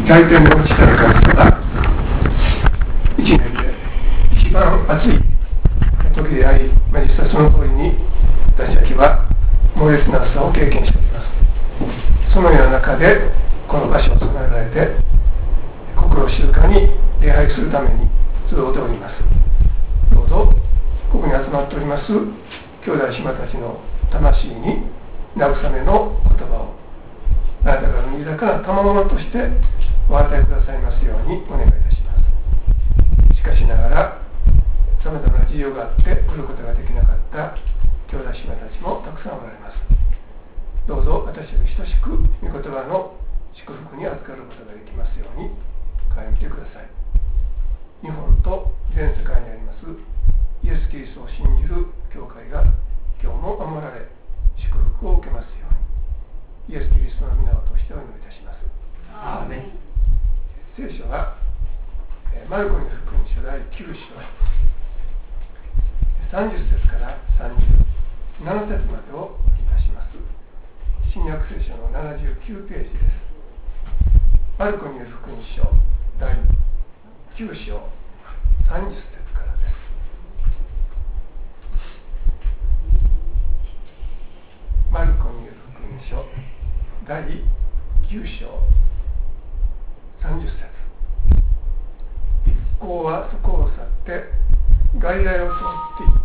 大天の父なる神様が一年で一番暑い時であり、実際その通りに私たちは猛烈な暑さを経験しております。そのような中でこの場所を備えられて心を静かに礼拝するために集っております。どうぞここに集まっております兄弟姉妹たちの魂に慰めの言葉をあなたからの豊かな賜物としてお与えくださいますようにお願いいたします。しかしながらさまざまな事情があって来ることができなかった兄弟姉妹たちもたくさんおられます。どうぞ私より等しく御言葉の祝福に預かることができますように顧みてください。日本と全世界にありますイエス・キリストを信じる教会が今日も守られ祝福を受けますようにイエス・キリストの皆を通してお祈りいたします。 アーメン。 聖書はマルコに福音書第9章30節から37節までをいたします。新約聖書の79ページです。マルコに福音書第9章30節からです。マルコに福音書第9章30節。一行はそこを去ってガリラヤを通っていった。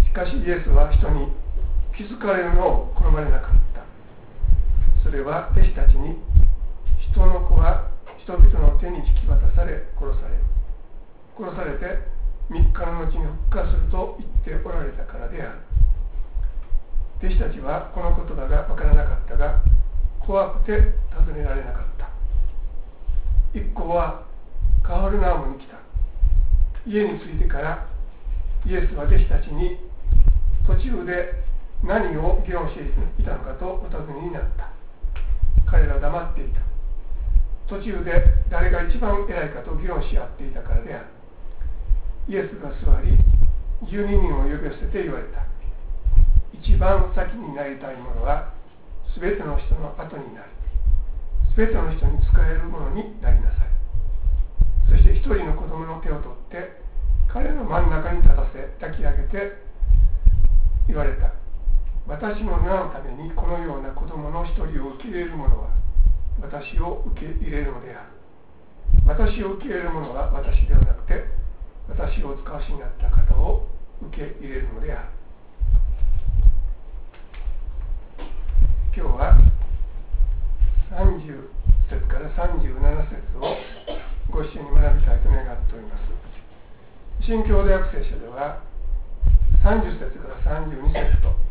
しかしイエスは人に気づかれるのを好まれなかった。それは弟子たちに人の子は人々の手に引き渡され殺されて3日の後に復活すると言っておられたからである。弟子たちはこの言葉が分からなかったが怖くて尋ねられなかった。一行はカファルナウムに来た。家に着いてからイエスは弟子たちに途中で何を議論していたのかとお尋ねになった。彼らは黙っていた。途中で誰が一番偉いかと議論し合っていたからである。イエスが座り12人を呼び寄せて言われた。一番先になりたい者はすべての人の後になり、すべての人に仕える者になりなさい。そして一人の子供の手を取って彼の真ん中に立たせ抱き上げて言われた。私の名のためにこのような子供の一人を受け入れる者は私を受け入れるのである。私を受け入れる者は私ではなくて私をお使わしになった方を受け入れるのである。今日は30節から37節をご一緒に学びたいと願っております。新共同訳聖書では30節から32節と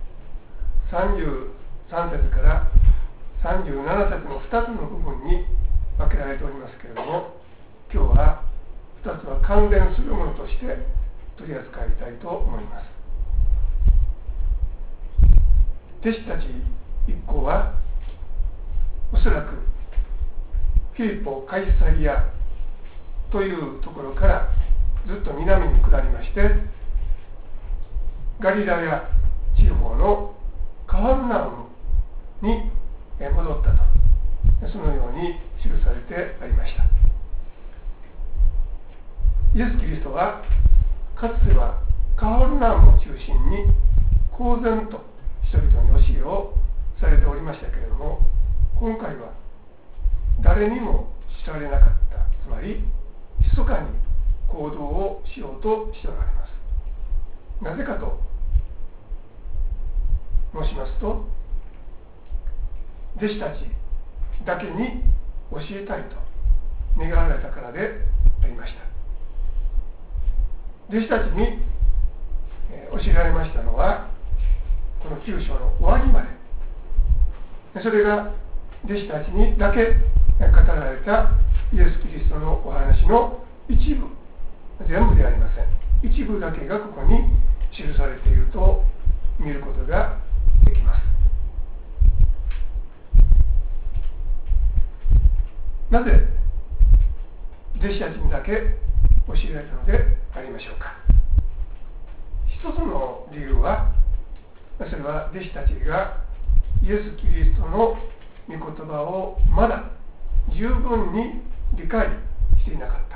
33節から37節の2つの部分に分けられておりますけれども、今日は2つは関連するものとして取り扱いたいと思います。弟子たち一行はおそらくフィリポ・カイサリアというところからずっと南に下りましてガリラヤ地方のカファルナウムに戻ったと、そのように記されてありました。イエス・キリストはかつてはカファルナウムを中心に公然と人々に教えをされておりましたけれども、今回は誰にも知られなかった、つまり密かに行動をしようとしておられます。なぜかと申しますと、弟子たちだけに教えたいと願われたからでありました。弟子たちに教えられましたのはこの9章の終わりまで。それが弟子たちにだけ語られたイエス・キリストのお話の一部、全部ではありません。一部だけがここに記されていると見ることができます。なぜ弟子たちにだけ教えられたのでありましょうか。一つの理由は、それは弟子たちがイエス・キリストの御言葉をまだ十分に理解していなかった。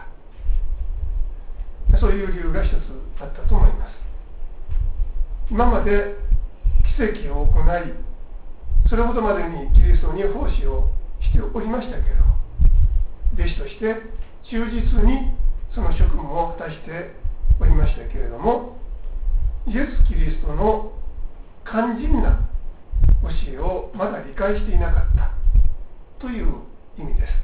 そういう理由が一つあったと思います。今まで奇跡を行い、それほどまでにキリストに奉仕をしておりましたけれども、弟子として忠実にその職務を果たしておりましたけれども、イエス・キリストの肝心な教えをまだ理解していなかったという意味です。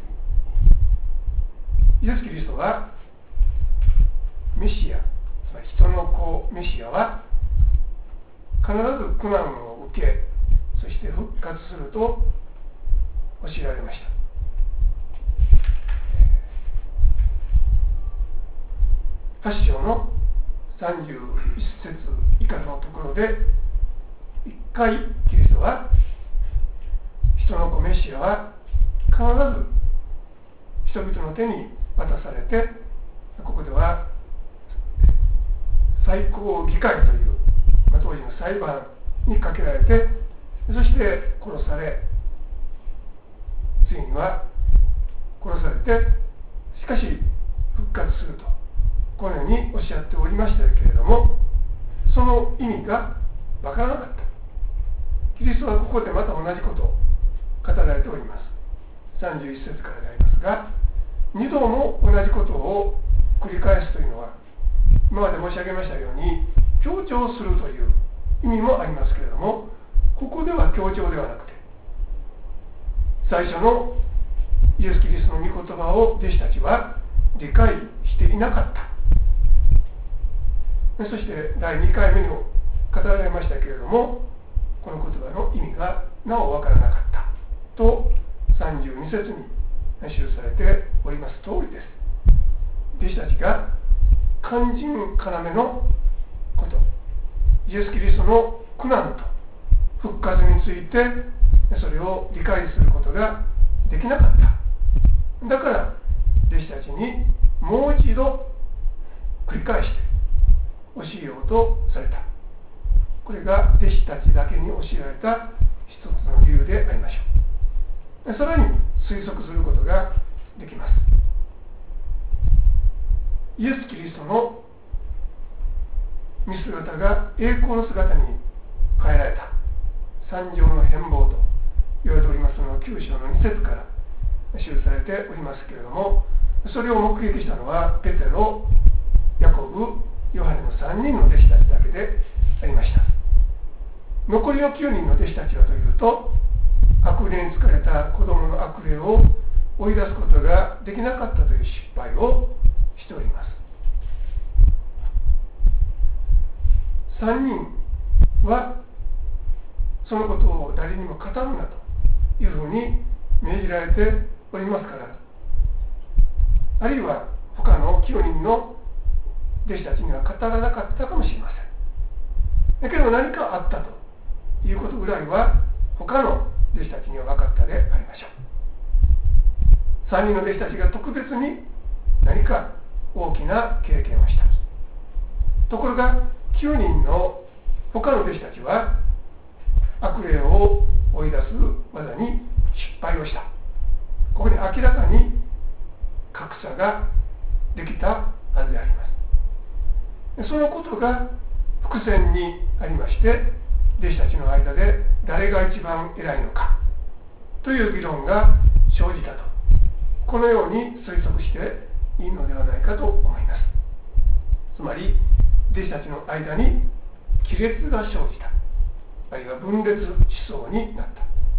イエス・キリストはメシア、つまり人の子メシアは必ず苦難を受け、そして復活すると教えられました。8章の31節以下のところで、一回キリストは人の子メシアは必ず人々の手に渡されて、ここでは最高議会という、当時の裁判にかけられて、そして殺され、ついには殺されて、しかし復活すると、このようにおっしゃっておりましたけれども、その意味がわからなかった。キリストはここでまた同じことを語られております。31節からでありますが、2度も同じことを繰り返すというのは、今まで申し上げましたように強調するという意味もありますけれども、ここでは強調ではなくて、最初のイエス・キリストの御言葉を弟子たちは理解していなかった。そして第2回目にも語られましたけれども、この言葉の意味がなお分からなかったと32節に記されております通りです。弟子たちが肝心要のこと、イエス・キリストの苦難と復活についてそれを理解することができなかった。だから弟子たちにもう一度繰り返して教えようとされた。これが弟子たちだけに教えられた一つの理由でありましょう。さらに推測することができます。イエス・キリストの見姿が栄光の姿に変えられた三条の変貌と言われておりますの9章の2節から記されておりますけれども、それを目撃したのはペテロ、ヤコブ、ヨハネの3人の弟子たちだけでありました。残りの9人の弟子たちはというと、悪霊に疲れた子供の悪霊を追い出すことができなかったという失敗をしております。3人はそのことを誰にも語るなというふうに命じられておりますから、あるいは他の9人の弟子たちには語らなかったかもしれません。だけど何かあったということぐらいは他の弟子たちには分かったでありましょう。3人の弟子たちが特別に何か大きな経験をした。ところが9人の他の弟子たちは悪霊を追い出す技に失敗をした。ここに明らかに格差ができたはずであります。そのことが伏線にありまして、弟子たちの間で誰が一番偉いのかという議論が生じたと、このように推測していいのではないかと思います。つまり弟子たちの間に亀裂が生じた、あるいは分裂しそうになった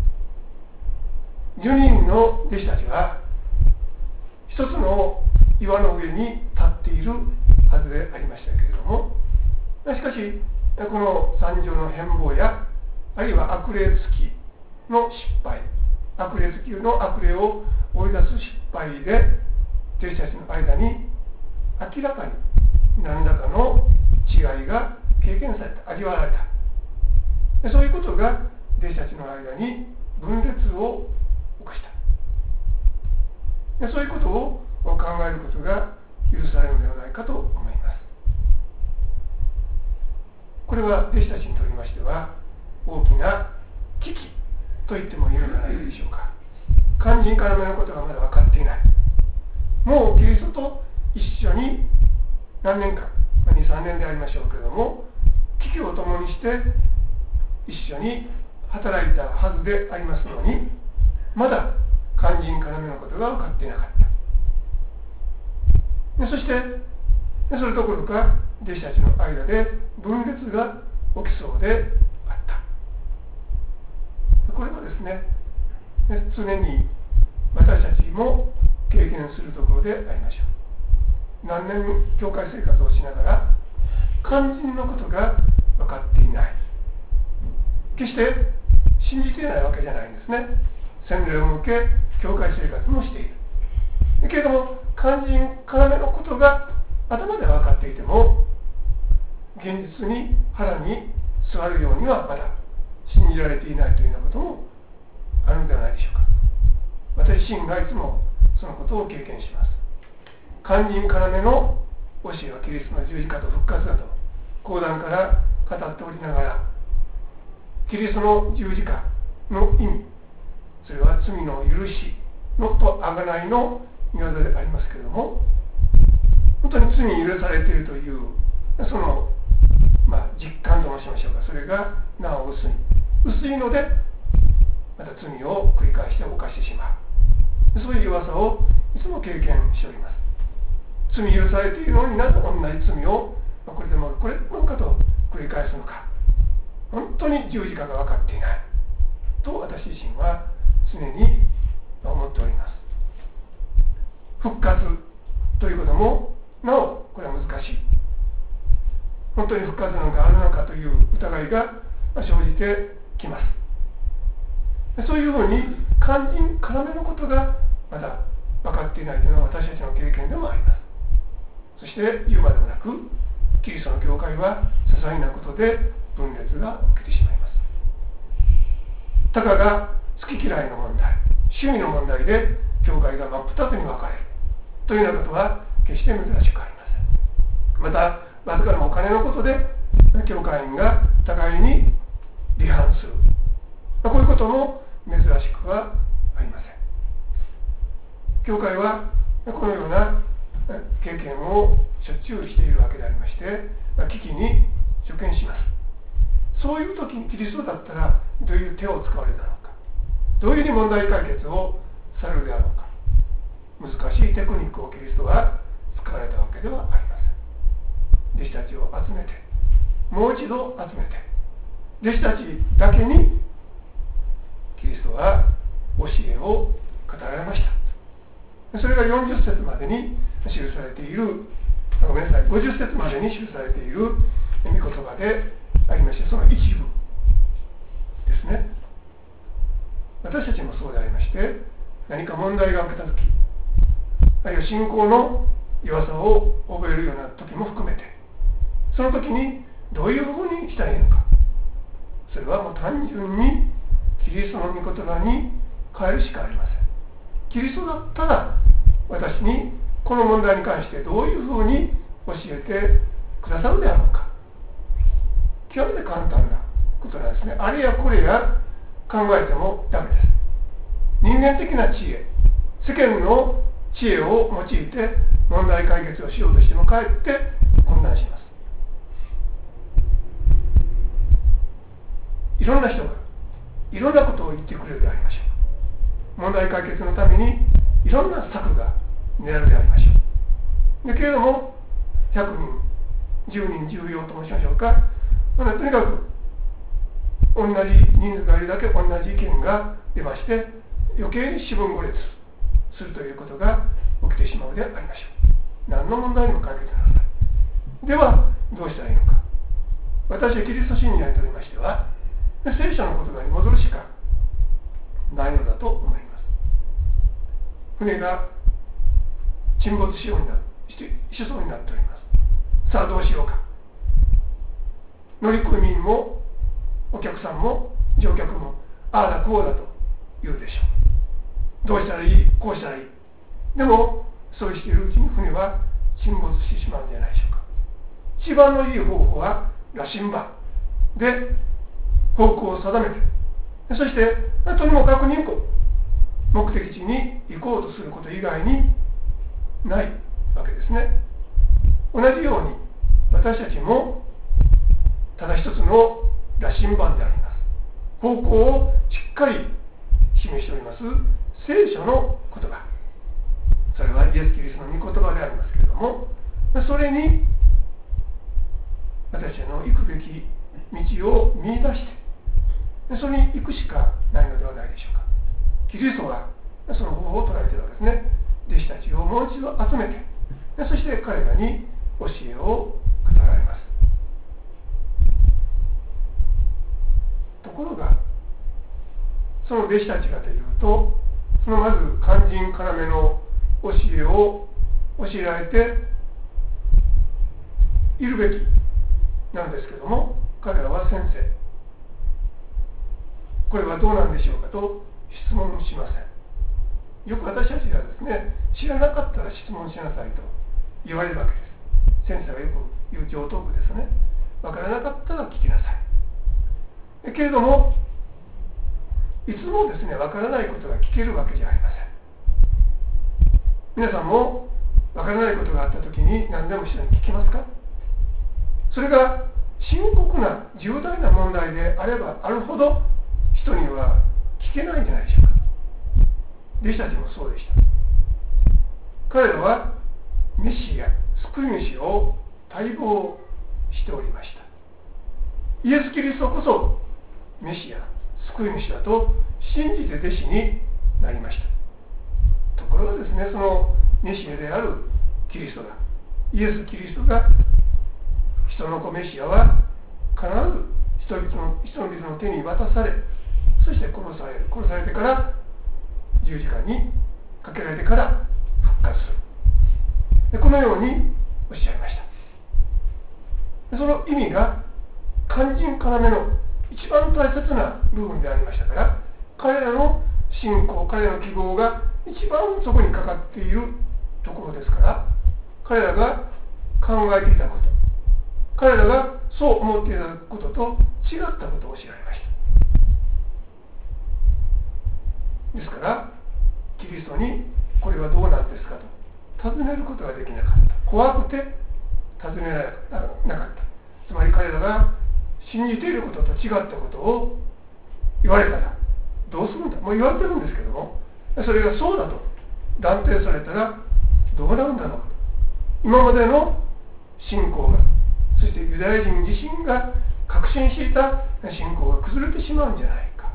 。10人の弟子たちは一つの岩の上に立っているはずでありましたけれども、しかしこの三条の変貌や、あるいは悪霊つきの失敗、悪霊つきの悪霊を追い出す失敗で弟子たちの間に明らかに何らかの違いが経験された、味わわれた。そういうことが弟子たちの間に分裂を起こした。そういうことを考えることが許されるのではないかと思います。これは弟子たちにとりましては大きな危機と言ってもいいのではないでしょうか。 肝心要のことがまだ分かっていない。もうキリストと一緒に何年間、2、3年でありましょうけれども、危機を共にして一緒に働いたはずでありますのに、まだ肝心要のことが分かっていなかった。そしてそれどころか弟子たちの間で分裂が起きそうであった。これはですね、常に私たちも経験するところでありましょう。何年教会生活をしながら肝心のことが分かっていない、決して信じていないわけじゃないんですね。洗礼を受け教会生活もしているけれども、肝心要のことが頭で分かっていても現実に腹に座るようにはまだ信じられていないというようなこともあるのではないでしょうか。私自身がいつもそのことを経験します。肝心要の教えはキリストの十字架と復活だと講談から語っておりながら、キリストの十字架の意味、それは罪の許しのと贖いの御業でありますけれども、本当に罪に許されているというその、実感と申しましょうか、それがなお薄いので、また罪を繰り返して犯してしまう、そういう弱さをいつも経験しております。罪許されているのになぜ同じ罪をこれでもこれでもかと繰り返すのか、本当に十字架が分かっていないと私自身は常に思っております。復活ということもなおこれは難しい。本当に復活なのかあるのかという疑いが生じてきます。そういうふうに肝心要のことがまだ分かっていないというのは私たちの経験でもあります。そして言うまでもなく、キリストの教会は些細なことで分裂が起きてしまいます。たかが好き嫌いの問題、趣味の問題で教会が真っ二つに分かれるというようなことは決して珍しくありません。またわずかなお金のことで教会員が互いに離反する、こういうことも珍しくはありません。教会はこのような経験をしょっちゅうしているわけでありまして、危機に直面します。そういう時にキリストだったらどういう手を使われたのか、どういうふうに問題解決をされるであろうか、難しいテクニックをキリストは使われたわけではありません。弟子たちを集めて、もう一度集めて、弟子たちだけにキリストは教えを語られました。それが40節までに記されている、ごめんなさい、50節までに記されている御言葉でありまして、その一部ですね。私たちもそうでありまして、何か問題が起きたとき、あるいは信仰の弱さを覚えるような時も含めて、その時にどういうふうにしたらいいのか、それはもう単純にキリストの御言葉に変えるしかありません。キリストだったら私にこの問題に関してどういうふうに教えてくださるであろうか。極めて簡単なことなんですね。あれやこれや考えてもダメです。人間的な知恵、世間の知恵を用いて問題解決をしようとしてもかえって混乱します。いろんな人がいろんなことを言ってくれるでありましょう。問題解決のためにいろんな策が練られるでありましょう。だけれども100人10人10用と申しましょうか、とにかく同じ人数がいるだけ同じ意見が出まして、余計に四分五裂するということが起きてしまうでありましょう。何の問題にも解決ならない。ではどうしたらいいのか。私はキリスト信仰にとりましては、聖書の言葉に戻るしかないのだと思います。船が沈没しそうになっております。さあどうしようか。乗組員もお客さんも乗客もああだこうだと言うでしょう。どうしたらいい、こうしたらいい。でもそうしているうちに船は沈没してしまうんじゃないでしょうか。一番のいい方法は羅針盤で方向を定めて、そしてとにもかくに目的地に行こうとすること以外にないわけですね。同じように私たちもただ一つの羅針盤であります。方向をしっかり示しております聖書の言葉、それはイエス・キリストの御言葉でありますけれども、それに私たちの行くべき道を見出して、それに行くしかないのではないでしょうか。キリストはその方法を捉えているわけですね。弟子たちをもう一度集めて、そして彼らに教えを語られます。ところがその弟子たちがというと、そのまず肝心要の教えを教えられているべきなんですけども、彼らは先生、これはどうなんでしょうかと質問しません。よく私たちがですね、知らなかったら質問しなさいと言われるわけです。先生がよく言う常套句ですね。わからなかったら聞きなさい。けれどもいつもですね、わからないことが聞けるわけじゃありません。皆さんもわからないことがあったときに何でも人に聞きますか？それが深刻な重大な問題であればあるほど人には聞けないんじゃないでしょうか。弟子たちもそうでした。彼らはメシア、救い主を待望しておりました。イエス・キリストこそメシア、救い主だと信じて弟子になりました。ところがですね、そのメシアであるキリストが、イエス・キリストが、人の子メシアは必ず人々の手に渡され、そして殺されてから十字架にかけられてから復活する。でこのようにおっしゃいました。でその意味が肝心要の一番大切な部分でありましたから、彼らの信仰、彼らの希望が一番そこにかかっているところですから、彼らが考えていたこと、彼らがそう思っていたことと違ったことを知られました。ですからキリストにこれはどうなんですかと尋ねることができなかった。怖くて尋ねられなかった。つまり彼らが信じていることと違ったことを言われたらどうするんだ、もう言われてるんですけども、それがそうだと断定されたらどうなるんだろうと。今までの信仰が、そしてユダヤ人自身が確信していた信仰が崩れてしまうんじゃないか。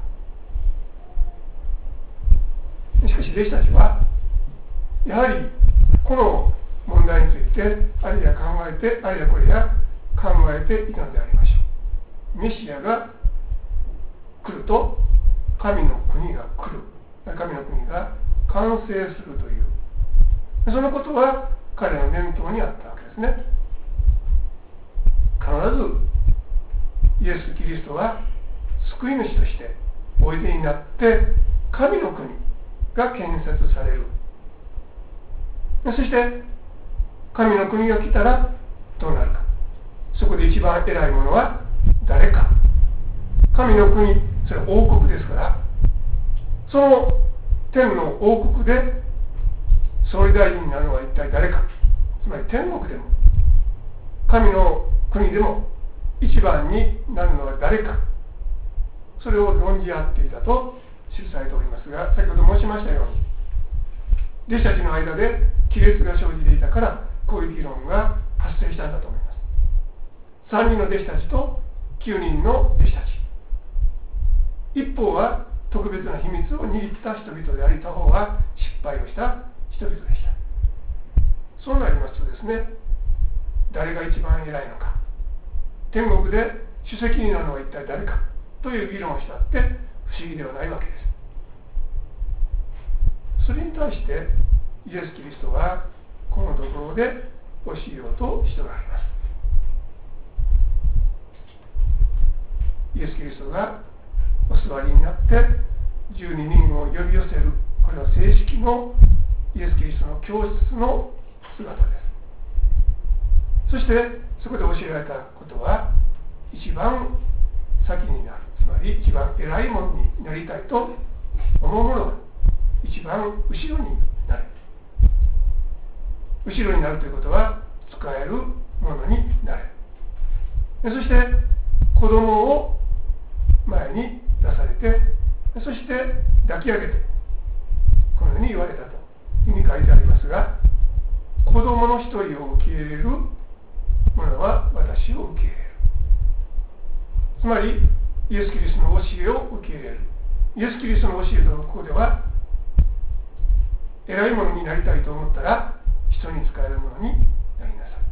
しかし弟子たちはやはりこの問題についてあるいは考えて、あるいはこれや考えていたのでありましょう。メシアが来ると神の国が来る、神の国が完成するという、そのことは彼の念頭にあったわけですね。必ずイエス・キリストは救い主としておいでになって神の国が建設される。そして神の国が来たらどうなるか。そこで一番偉いものは誰か。神の国、それは王国ですから、その天の王国で総理大臣になるのは一体誰か。つまり天国でも神の国でも一番になるのは誰か。それを論じ合っていたと記されておりますが、先ほど申しましたように弟子たちの間で亀裂が生じていたからこういう議論が発生したんだと思います。3人の弟子たちと9人の弟子たち、一方は特別な秘密を握った人々であり、他方は失敗をした人々でした。そうなりますとですね、誰が一番偉いのか、天国で主席になるのは一体誰かという議論をしたって不思議ではないわけです。それに対してイエス・キリストはこのところで教えようとしておられます。イエス・キリストがお座りになって12人を呼び寄せる、これは正式のイエス・キリストの教室の姿です。そしてそこで教えられたことは、一番先になる、つまり一番偉いものになりたいと思う者は一番後ろになる。後ろになるということは使えるものになる。そして子供を前に出されて、そして抱き上げて、このように言われたというふうに書いてありますが、子供の一人を受け入れる者は私を受け入れる。つまりイエス・キリストの教えを受け入れる。イエス・キリストの教えとここでは、偉いものになりたいと思ったら人に仕えるものになりなさい。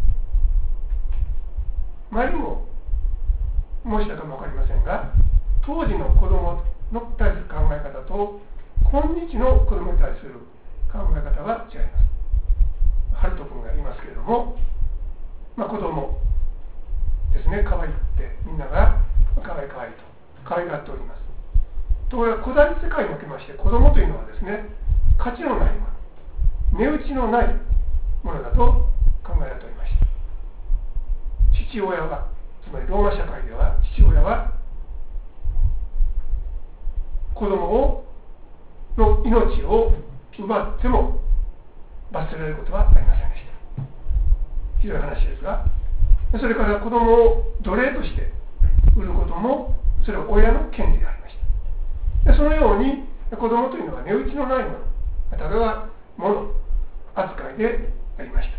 前にも申したかも分かりませんが、当時の子供に対する考え方と今日の子供に対する考え方は違います。ハルト君がいますけれども、子供ですね、可愛くてみんなが可愛い可愛いと可愛がっております。ところが古代世界におきまして、子供というのはですね、価値のないもの、値打ちのないものだと考えられておりました。父親は、つまりローマ社会では父親は子供の命を奪っても罰せられることはありませんでした。ひどい話ですが、それから子供を奴隷として売ることも、それは親の権利でありました。そのように子供というのは値打ちのないもの、たかがもの扱いでありました。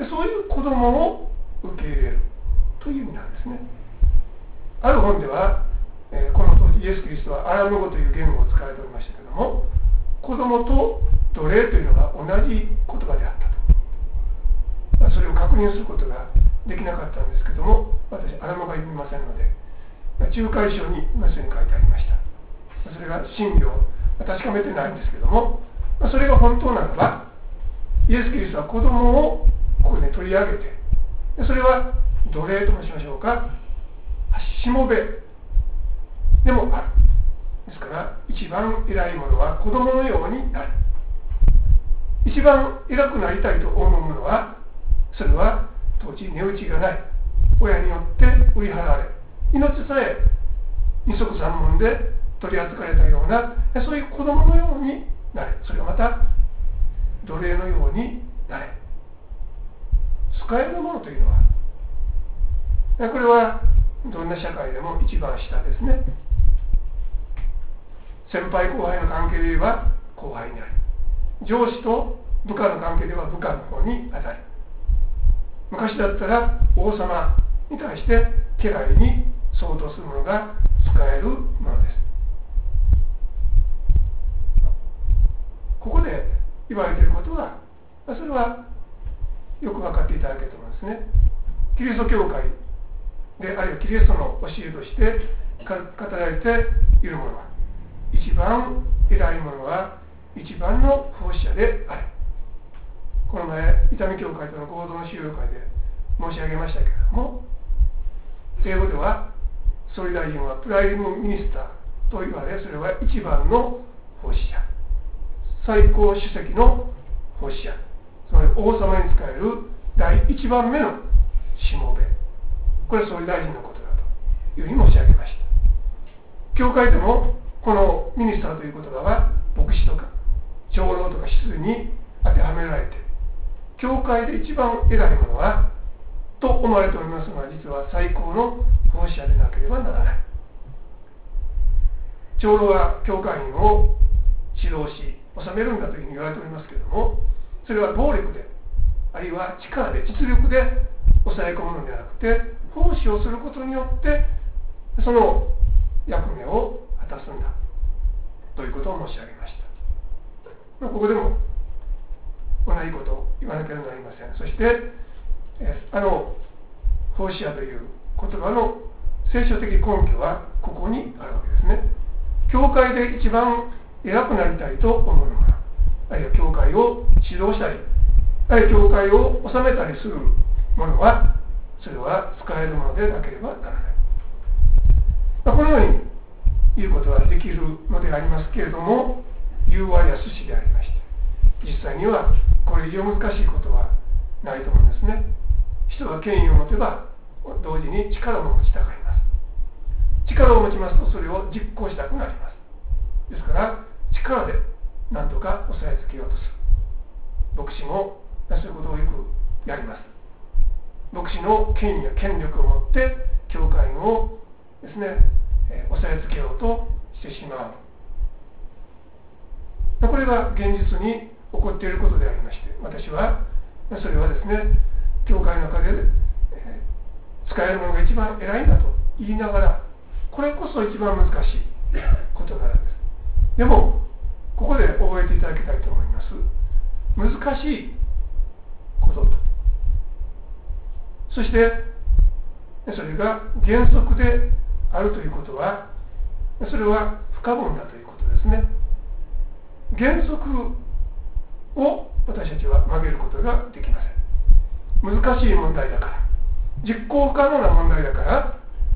そういう子供を受け入れるという意味なんですね。ある本では、この当時イエス・キリストはアラム語という言語を使われておりましたけれども、子供と奴隷というのが同じ言葉であったと、それを確認することができなかったんですけども、私アラム語が読みませんので、仲介書にそういうふうに書いてありました。それが真理を確かめてないんですけども、それが本当ならば、イエス・キリストは子供をここで取り上げて、それは奴隷と申しましょうか、しもべでもある。ですから一番偉いものは子供のようになる。一番偉くなりたいと思うものは、それは当時値打ちがない、親によって売り払われ、命さえ二足三門で取り扱われたような、そういう子供のようになれ。それはまた奴隷のようになれ。使えるものというのは、これはどんな社会でも一番下ですね。先輩後輩の関係で言えば後輩になる。上司と部下の関係では部下の方に当たる。昔だったら王様に対して家来に相当するものが使えるものです。ここで言われていることは、それはよく分かっていただけると思うんですね。キリスト教会で、あるいはキリストの教えとして語られているものは、一番偉いものは一番の奉仕者である。この前伊丹教会との合同の修了会で申し上げましたけれども、英語では総理大臣はプライムミニスターと言われ、それは一番の奉仕者、最高主席の奉仕者、つまり王様に仕える第一番目のしもべ、これは総理大臣のことだというふうに申し上げました。教会でもこのミニスターという言葉は牧師とか長老とか執事に当てはめられて、教会で一番偉いものはと思われておりますが、実は最高の奉仕者でなければならない。長老は教会員を指導し治めるんだというふうに言われておりますけれども、それは暴力で、あるいは力で、実力で抑え込むのではなくて、奉仕をすることによってその役目を果たすんだということを申し上げました。ここでも同じことを言わなければなりません。そして奉仕者という言葉の聖書的根拠はここにあるわけですね。教会で一番偉くなりたいと思うのが、あるいは教会を指導したり、あるいは教会を治めたりするものは、それは使えるものでなければならない。このように言うことはできるのでありますけれども、融和や寿司でありまして、実際にはこれ以上難しいことはないと思うんですね。人が権威を持てば同時に力も持ちたがります。力を持ちますとそれを実行したくなります。ですから力で何とか押さえつけようとする。牧師もそういうことをよくやります。牧師の権威や権力を持って教会をですね、押さえつけようとしてしまう。これが現実に起こっていることでありまして、私はそれはですね、教会の中で、使えるものが一番偉いんだと言いながら、これこそ一番難しい事柄です。でもここで覚えていただきたいと思います。難しいことと、そしてそれが原則であるということは、それは不可分だということですね。原則を私たちは曲げることができません。難しい問題だから、実行不可能な問題だから、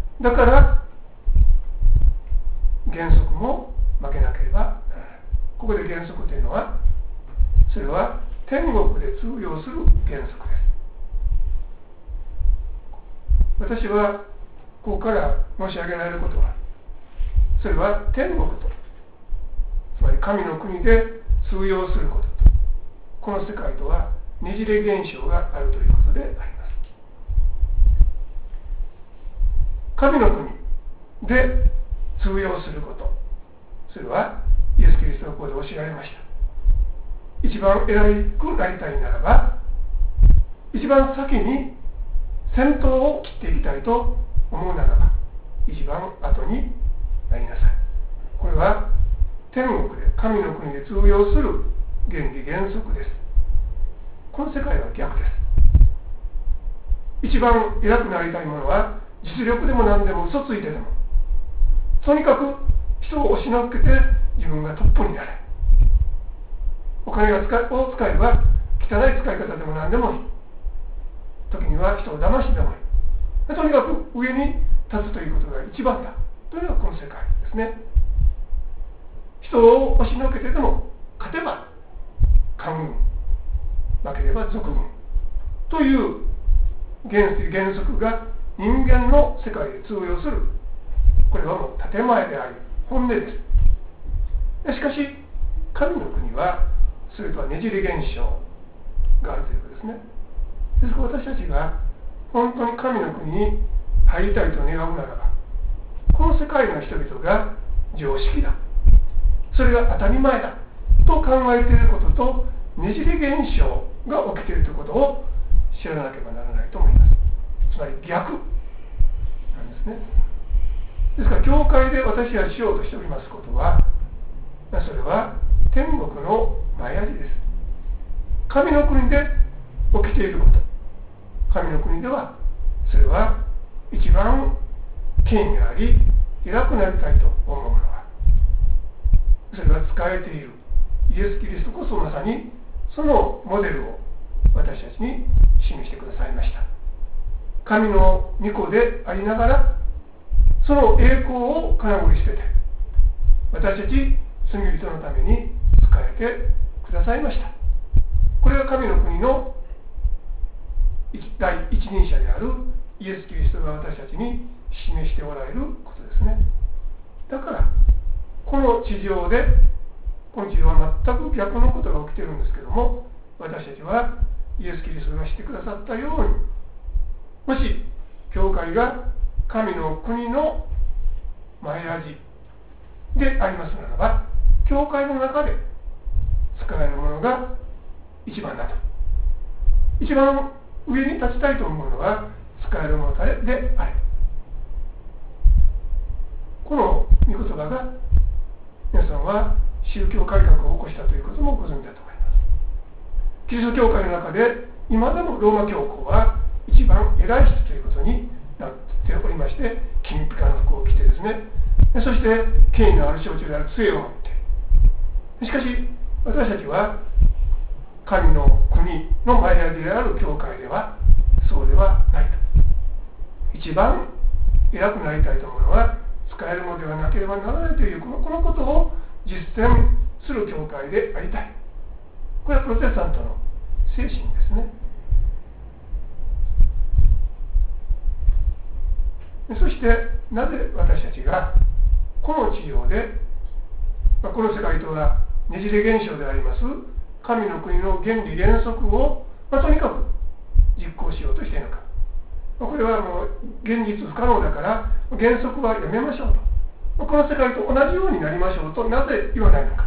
原則も曲げなければならない。ここで原則というのは、それは天国で通用する原則です。私はここから申し上げられることは、それは天国と、つまり神の国で通用することと、この世界とはねじれ現象があるということであります。神の国で通用すること、それはイエス・キリストのここで教えられました。一番偉くなりたいならば、一番先に先頭を切っていきたいと思うならば、一番後になりなさい。これは天国で神の国で通用する原理原則です。この世界は逆です。一番偉くなりたい者は実力でも何でも嘘ついてでも、とにかく人を押しのっけて自分がトップになれ。お金を使えば汚い使い方でも何でもいい。時には人を騙しでもいい。とにかく上に立つということが一番だというのがこの世界ですね。人を押しのけてでも勝てば官軍、負ければ賊軍という原則が人間の世界で通用する。これはもう建前であり本音です。しかし神の国はそれとはねじれ現象があるということですね。ですから私たちが本当に神の国に入りたいと願うならば、この世界の人々が常識だ、それが当たり前だと考えていることとねじれ現象が起きているということを知らなければならないと思います。つまり逆なんですね。ですから教会で私がしようとしておりますことは、それは天国の前味です。神の国で起きていること、神の国ではそれは一番権威があり偉くなりたいと思うものは、それが使えているイエス・キリストこそまさにそのモデルを私たちに示してくださいました。神の御子でありながら、その栄光を金繰り捨てて私たち罪人のために仕えてくださいました。これが神の国の第一人者であるイエス・キリストが私たちに示しておられることですね。だからこの地上で、この地上は全く逆のことが起きているんですけども、私たちはイエス・キリストがしてくださったように、もし教会が神の国の前味でありますならば、教会の中で使えるものが一番だと、一番上に立ちたいと思うのは使えるものであれ。この御言葉が皆さんは宗教改革を起こしたということもご存知だと思います。キリスト教会の中で今でもローマ教皇は一番偉い人ということになっておりまして、金ピカの服を着てですね、そして権威のある象徴である杖を持って、しかし私たちは神の国の前味である教会ではそうではないと。一番偉くなりたいと思うのは使えるのではなければならないというこのことを実践する教会でありたい。これはプロテスタントの精神ですね。そしてなぜ私たちがこの地上で、この世界とはねじれ現象であります神の国の原理原則を、とにかく実行しようとしているのか。これはもう現実不可能だから原則はやめましょうと、この世界と同じようになりましょうとなぜ言わないのか。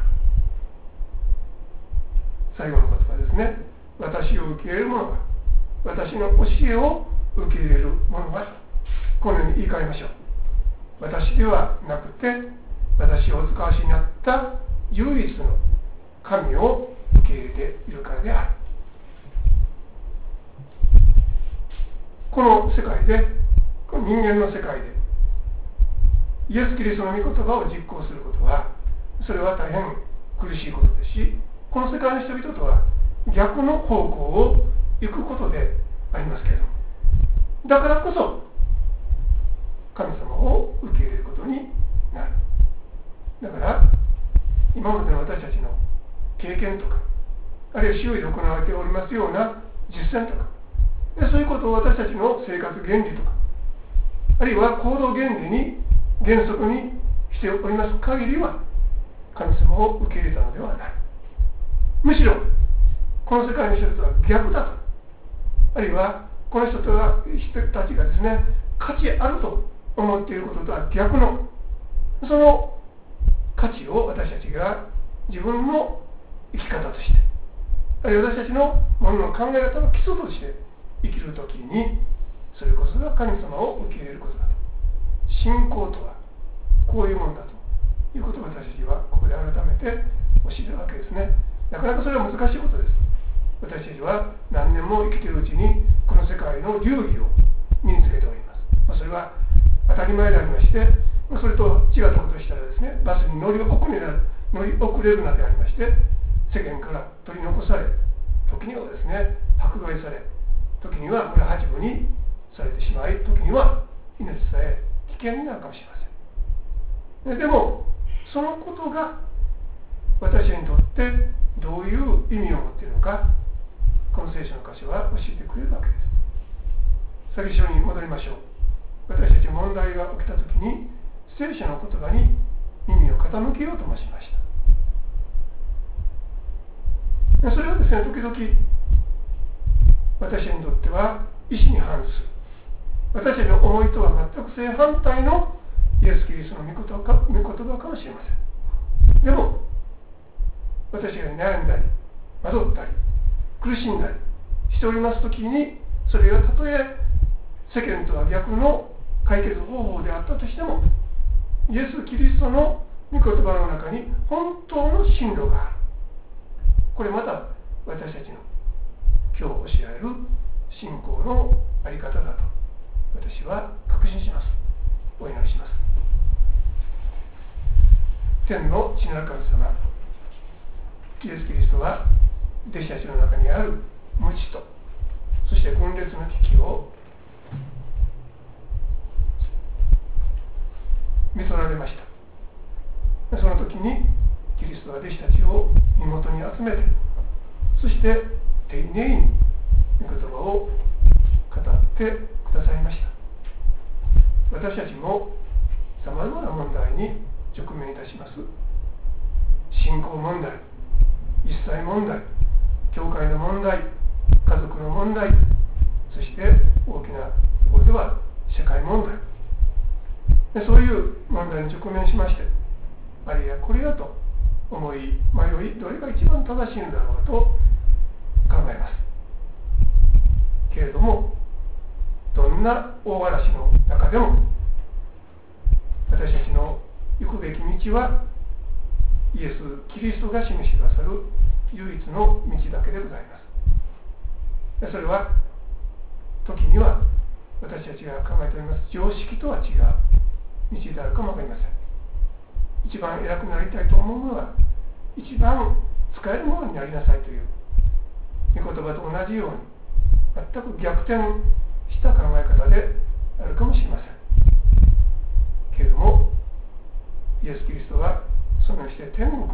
最後の言葉ですね。私を受け入れる者が、私の教えを受け入れる者が、このように言い換えましょう。私ではなくて、私をお使わしになった唯一の神を受け入れているからである。この世界で、この人間の世界でイエス・キリストの御言葉を実行することは、それは大変苦しいことですし、この世界の人々とは逆の方向を行くことでありますけれども、だからこそ神様を受け入れることになる。だから今までの私たちの経験とか、あるいは周囲で行われておりますような実践とか、そういうことを私たちの生活原理とか、あるいは行動原理に原則にしております限りは、神様を受け入れたのではない。むしろこの世界の人とは逆だと、あるいはこの人たちがですね、価値あると思っていることとは逆の、その価値を私たちが自分の生き方として、あるいは私たちのものの考え方の基礎として生きるときに、それこそが神様を受け入れることだと。信仰とはこういうものだということを私たちはここで改めて教えるわけですね。なかなかそれは難しいことです。私たちは何年も生きているうちにこの世界の流儀を身につけております。それは当たり前でありまして、それと違ったことをしたらですね、バスに乗り遅れるなでありまして、世間から取り残され、時にはですね、迫害され、時には村八分にされてしまい、時には命さえ危険になるかもしれません。でもそのことが私にとってどういう意味を持っているのか、この聖書の箇所は教えてくれるわけです。最初に戻りましょう。私たち問題が起きたときに聖書の言葉に耳を傾けようともしました。それはですね、時々私にとっては意思に反する、私たちの思いとは全く正反対のイエス・キリストの御言葉かもしれません。でも私が悩んだり惑ったり苦しんだりしておりますときに、それがたとえ世間とは逆の解決方法であったとしても、イエス・キリストの御言葉の中に本当の真理がある。これまた私たちの今日教えられる信仰のあり方だと私は確信します。お祈りします。天の父なる神様、イエス・キリストは弟子たちの中にある無知と、そして分裂の危機を見取られました。その時にキリストは弟子たちを身元に集めて、そして丁寧に御言葉を語ってくださいました。私たちもさまざまな問題に直面いたします。信仰問題、一切問題、教会の問題、家族の問題、そして大きなところでは社会問題で、そういう問題に直面しまして、あれやこれやと思い迷い、どれが一番正しいのだろうと考えますけれども、どんな大嵐の中でも私たちの行くべき道はイエス・キリストが示してくださる唯一の道だけでございます。それは時には私たちが考えております常識とは違う道であるかもわかりません。一番偉くなりたいと思うのは一番使えるものになりなさいという御言葉と同じように全く逆転した考え方であるかもしれませんけれども、イエス・キリストはそのようにして天国の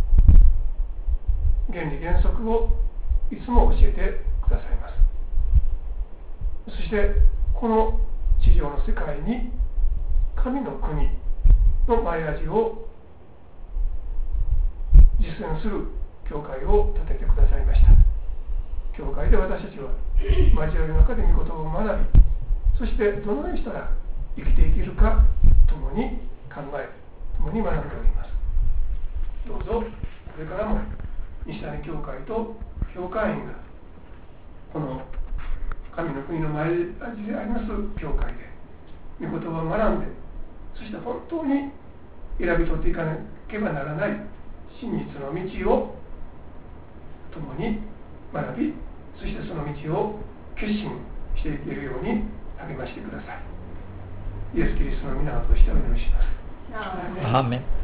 原理原則をいつも教えてくださいます。そしてこの地上の世界に神の国の前味を実実践する教会を建ててくださいました。教会で私たちは交わりの中で御言葉を学び、そしてどのようにしたら生きていけるか共に考え、共に学んでおります。どうぞこれからも西谷教会と教会員がこの神の国の前であります教会で御言葉を学んで、そして本当に選び取っていかなければならない真実の道を共に学び、そしてその道を決心していけるように励ましてください。イエス・キリストの皆を通してお祈りします。 アーメン。